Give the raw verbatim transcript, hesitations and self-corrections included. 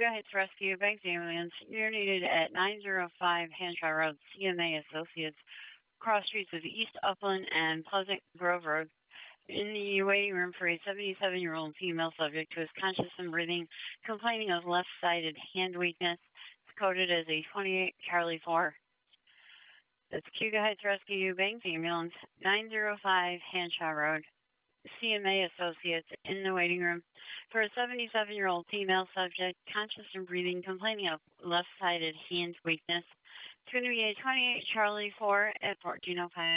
Cuba Heights Rescue Banks Ambulance. You're needed at nine oh five Hanshaw Road, C M A Associates, cross streets of East Upland and Pleasant Grove Road. In the waiting room for a seventy-seven-year-old female subject who is conscious and breathing, complaining of left-sided hand weakness. It's coded as a twenty-eight Charlie four. That's Cuba Heights Rescue Banks Ambulance, nine oh five Hanshaw Road, C M A Associates, in the waiting room for a seventy-seven-year-old female subject, conscious and breathing, complaining of left-sided hand weakness. It's going to be a twenty-eight Charlie four at fourteen oh five.